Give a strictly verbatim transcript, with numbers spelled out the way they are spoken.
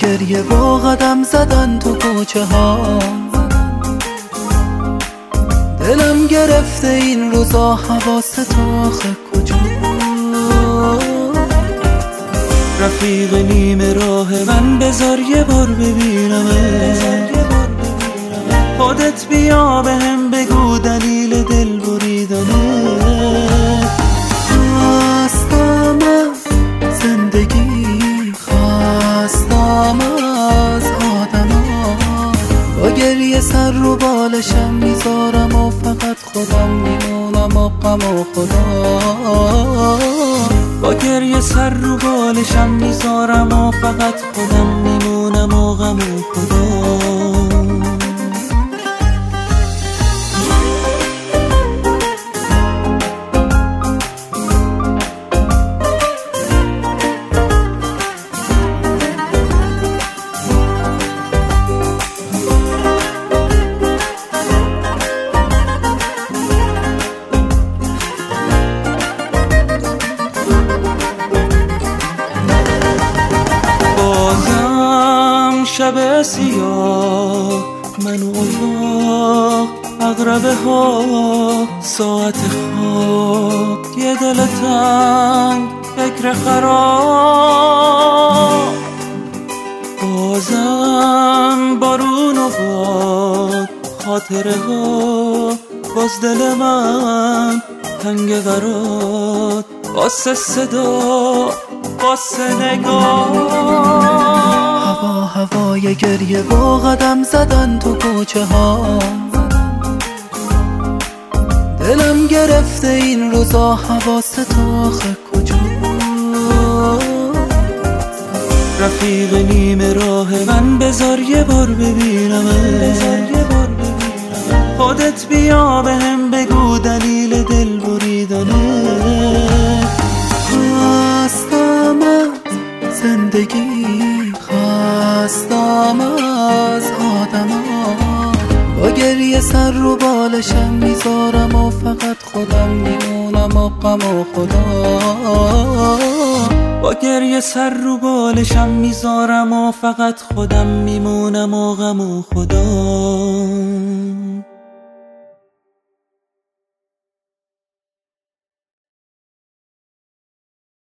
گریه با قدم زدن تو کوچه ها، دلم گرفته این روزا حواست آخه کجا. رفیق نیمه راه من بذار یه بار ببینمه، خودت بیا به هم بگو دلیل دل بریدنه. خستم از زندگی، خستم از آدما، با گریه سر رو بالشم میذارم و فقط خودم میمونم و غم و خدا. با گریه سر رو بالشم میذارم و فقط خودم میمونم و غم و خدا. شب سیاه، من و اتاق، اغربه ها، ساعت خواب، یه دل تنگ، فکر خراب. بازم بارون و باد، خاطره ها، باز دل من تنگ برات، واسه صدا، واسه نگاه. هوا هوای گریه با قدم زدن تو کوچه ها، دلم گرفته این روزا حواست آخه کجا. رفیق نیمه راه من بذار یه بار ببینمه، خودت بیا به هم بگو دلیل دل بریدنه. خستم از زندگی، خستم از آدما، با گریه سر رو بالشم میذارم و فقط خودم میمونم و غم و خدا. با گریه سر رو بالشم میذارم و فقط خودم میمونم و غم و خدا.